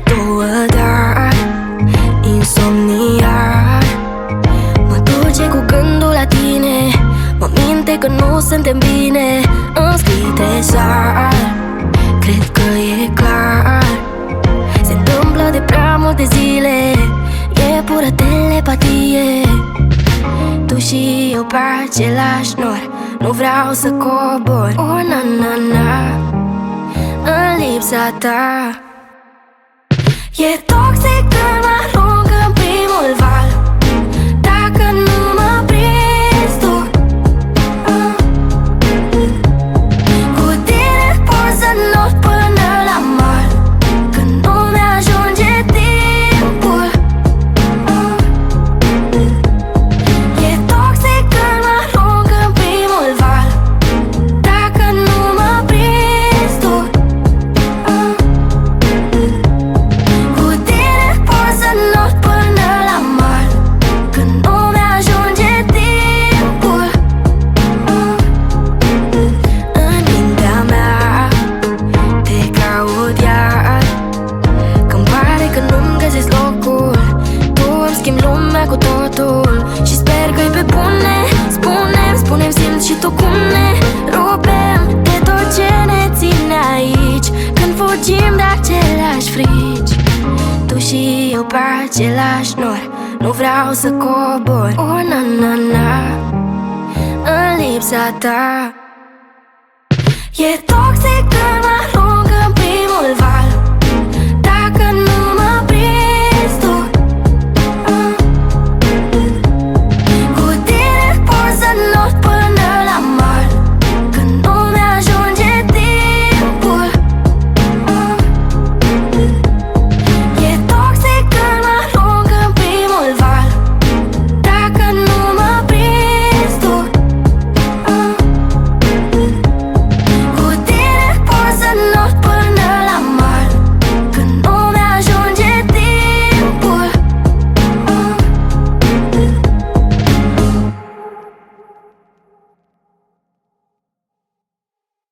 două, dar insomniar mă duce cu gândul la tine, mă minte că nu suntem bine. Îmi scrii deja, cred că e clar. Se întâmplă de prea multe zile, e pură telepatie. Tu și eu pe același nor, nu vreau să cobor. Oh, na, na, na, în lipsa ta. E toxic când mă arunc în primul val, dacă nu mă prinzi tu. Cu tine pot să not până la mal, când nu mi-ajunge timpul. E toxic când mă arunc în primul val, dacă nu mă prinzi tu. Cu tine pot să not până la mal, când nu mi-ajunge timpul. În mintea mea te caut iar, când pare că nu-mi găsesc locul. Tu îmi schimbi lumea cu totul și sper că-i pe bune. Spune-mi, simt și tu cum ne rupem de tot ce ne ține aici, când fugim de aceleași frici. Tu și eu pe același nor, nu vreau să cobor. Oh, na, na, na, în lipsa ta. E toxic când